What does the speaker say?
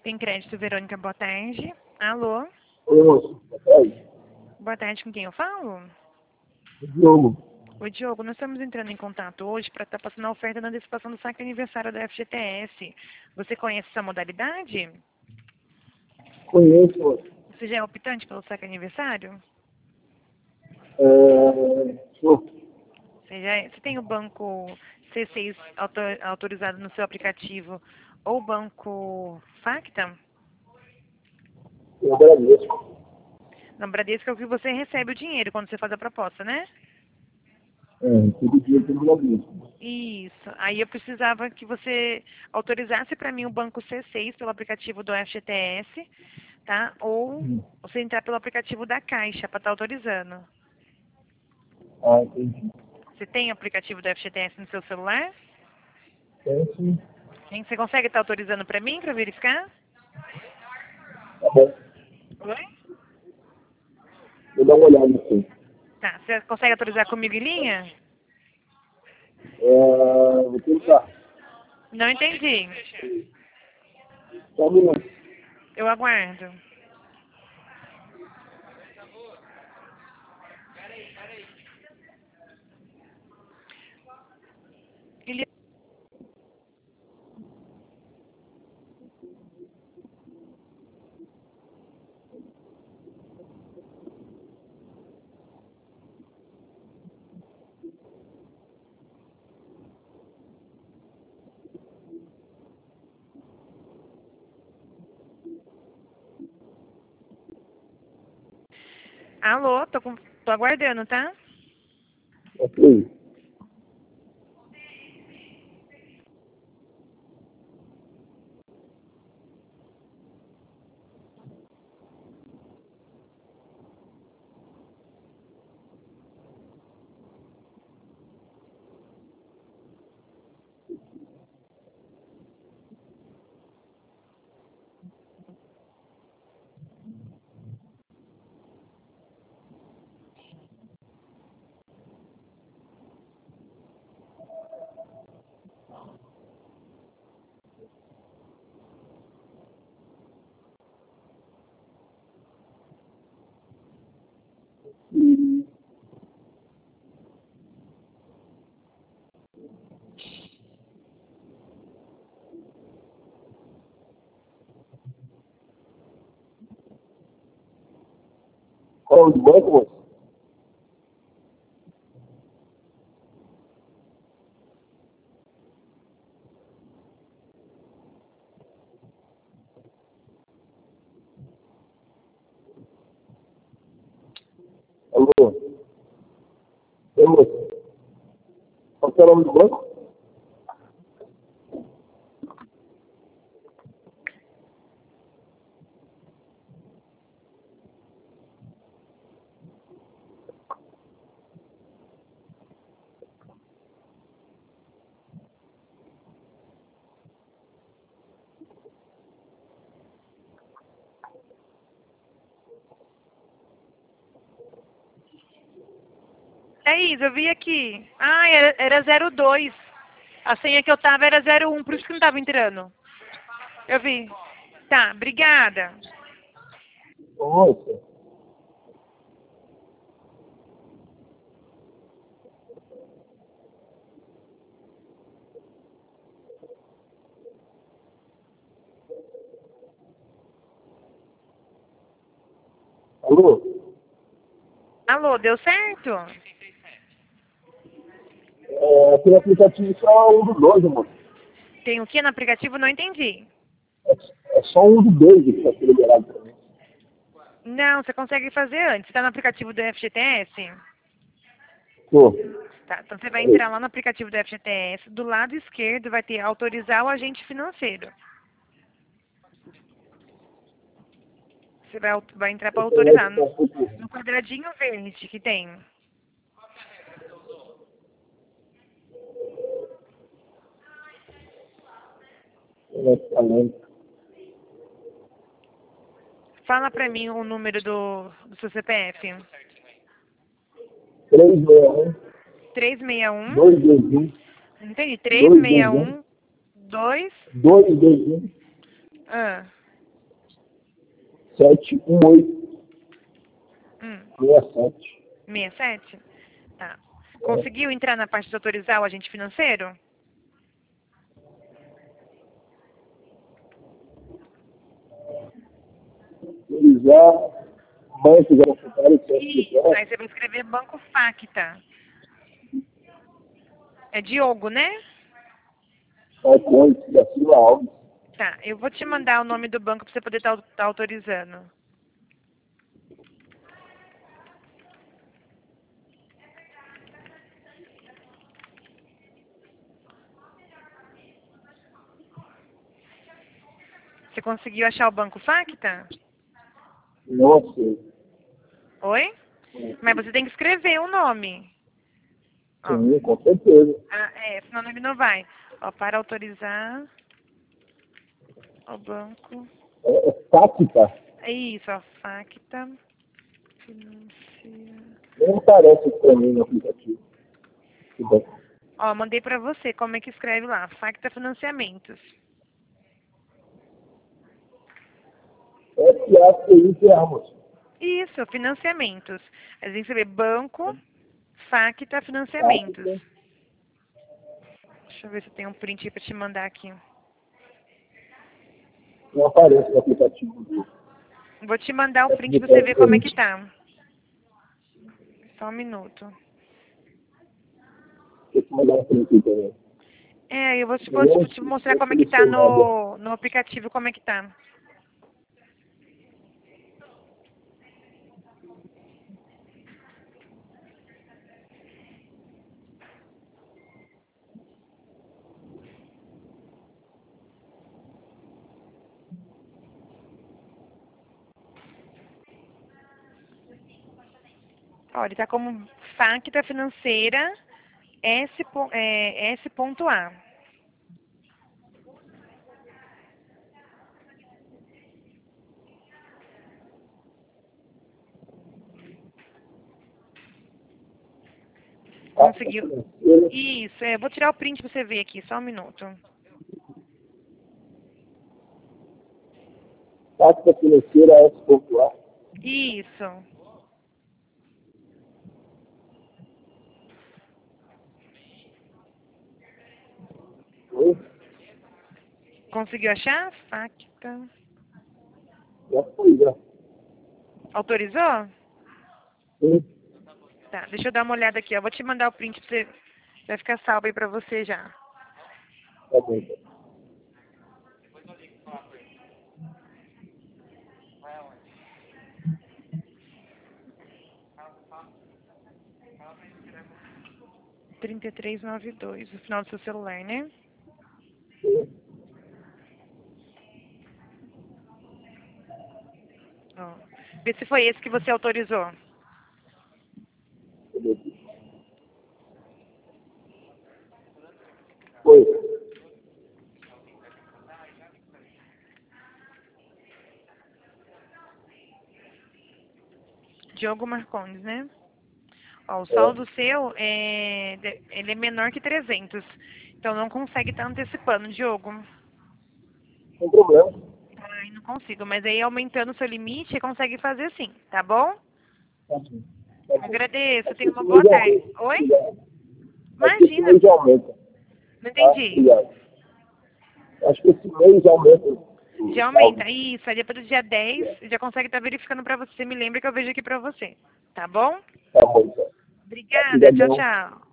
Tem crédito, Verônica, boa tarde. Alô? Oi, moço. Boa tarde. Boa tarde, com quem eu falo? Diogo. Oi, Diogo, nós estamos entrando em contato hoje para estar passando a oferta da antecipação do saque aniversário da FGTS. Você conhece essa modalidade? Conheço, moço. Você já é optante pelo saque aniversário? Sou. Você tem o banco C6 autorizado no seu aplicativo ou o banco Facta? Eu agradeço. Na Bradesco é o que você recebe o dinheiro quando você faz a proposta, né? Todo dia tem um agradeço. Isso. Aí eu precisava que você autorizasse para mim o banco C6 pelo aplicativo do FGTS, tá? Ou você entrar pelo aplicativo da Caixa para estar autorizando. Ah, entendi. Você tem o aplicativo do FGTS no seu celular? Tem sim. Hein? Você consegue estar autorizando para mim, para verificar? Tá bom. Oi? Vou dar uma olhada aqui. Tá. Você consegue autorizar comigo em linha? Vou tentar. Não entendi. Só um minuto. Eu aguardo. Ele... Alô, tô aguardando, tá? Ok. Qual é o do banco, moço? Alô? Oi, moço. Qual que é o nome do banco? Thaís, eu vi aqui. Ah, era 02. A senha que eu tava era 01, por isso que não tava entrando. Eu vi. Tá, obrigada. Ô, moço. Alô? Alô, deu certo? Aquele aplicativo só um do dois, moço. Tem o que no aplicativo? Não entendi. É só um do dois que está liberado pra mim. Não, você consegue fazer antes. Você tá no aplicativo do FGTS? Tô. Tá, então você vai entrar lá no aplicativo do FGTS. Do lado esquerdo vai ter autorizar o agente financeiro. Você vai entrar para autorizar. No quadradinho verde que tem. Fala pra mim o número do seu CPF. 361 361. 221 Entendi. 221 361 2. 221 Ah. 718 Hum, 67. 67? Tá. Conseguiu entrar na parte de autorizar o agente financeiro? Utilizar banco de necessário Isso, aí você vai escrever Banco Facta. É Diogo, né? Falcões da Silva Alves. Tá, eu vou te mandar o nome do banco para você poder estar autorizando. Você conseguiu achar o Banco Facta? Não sei. Oi? Mas você tem que escrever o nome. Ó. Sim, com certeza. Senão ele não vai. Ó, para autorizar o banco. É tática. É isso, ó, Facta Financiera. Nem aparece para mim no aplicativo. Que bom. Ó, mandei pra você como é que escreve lá. Facta Financiamentos. FACI Ramos. Isso, financiamentos. A gente escrever Banco Facta Financiamentos. Deixa eu ver se tem um print pra te mandar aqui. Não aparece no aplicativo. Vou te mandar o print pra você ver como é que tá. Só um minuto. Deixa eu mandar um print também. Eu vou te mostrar como é que tá no aplicativo, como é que tá. Ó, ele tá como Facta Financeira S.A. Conseguiu? Isso, eu vou tirar o print pra você ver aqui, só um minuto. Tática financeira S.A. Isso. Oi? Conseguiu achar? Facta. Já foi, já. Autorizou? Sim, Tá, deixa eu dar uma olhada aqui, ó. Vou te mandar o print pra você. Vai ficar salvo aí pra você já. tá bom. Então. Trinta e três noventa e dois, o final do seu celular, né? Sim. Ó. Vê se foi esse que você autorizou. Foi. Diogo Marcondes, né? Ó, o saldo seu ele é menor que 300. Então não consegue estar antecipando, Diogo. Sem problema. Ai, não consigo, mas aí aumentando o seu limite, você consegue fazer sim, tá bom? Tá bom. Tá bom. Agradeço, Acho que tenha uma esse boa mês tarde. aumenta. Oi? Obrigado. Acho que esse Imagina, mês aumenta. não Tá? entendi. Obrigado. Acho que esse mês aumenta o Já saldo. aumenta. Isso, aí depois do dia 10, já consegue estar verificando pra você. Me lembra que eu vejo aqui pra você. Tá bom? Tá bom, então. Tá, Obrigada, tchau, obrigadão. tchau.